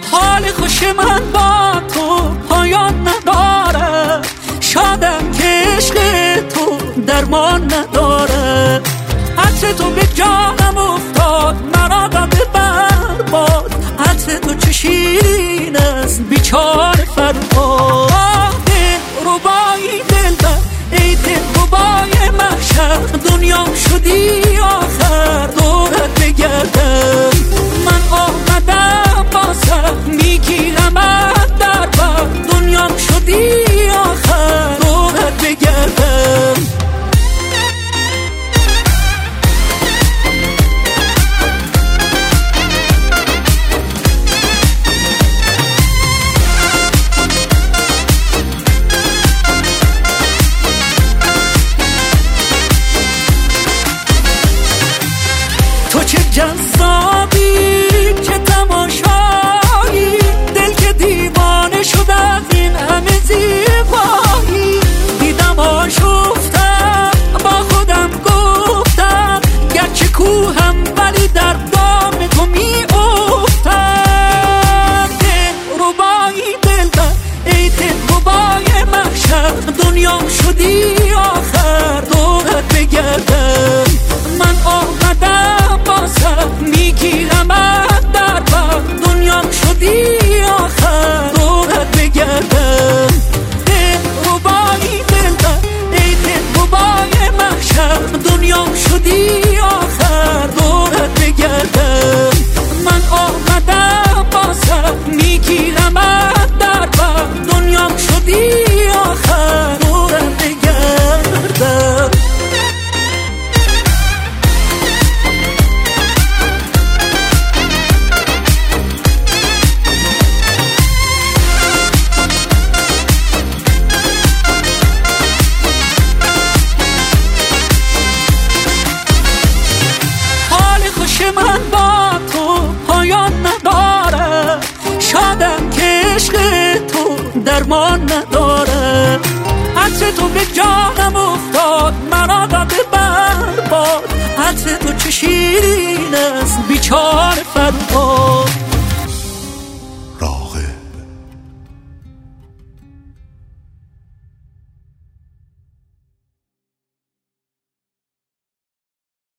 حال خوش من با تو پایان نداره، شادم که عشق تو درمان نداره. عطر تو به جانم افتاد، مرا داده برباد. عطر تو چه شیرین است بیچاره فرهاد. دلربای دلبر ای دلربای محشر، دنیام شدی آخر دورت بگردم. من آمدم با سر میگیرمت در بر، دنیام شدی آخر دورت بگردم. تو چه جذابی، چه تماشایی، دل که دیوانه شد از این همه زیبایی. دیدم آشفتم با خودم گفتم، گرچه کوهم ولی در دام تو می افتم. دلربایی دلبر ای دلربای محشر، دنیام شدی آخر دورت بگردم. من آمدم با سر میگیرمت در بر، دنیام شدی آخر دورت بگردم. دلربایی دلبر ای دلربای محشر، دنیام شدی آخر دورت بگردم. من آمدم با سر میگیرمت در بر، دنیام شدی آخر دورت بگردم. من با تو پایان نداره، شادم که عشق تو درمان نداره. عطر تو به جانم افتاد، مرا داده برباد. عطر تو چه شیرین است بیچاره فرهاد.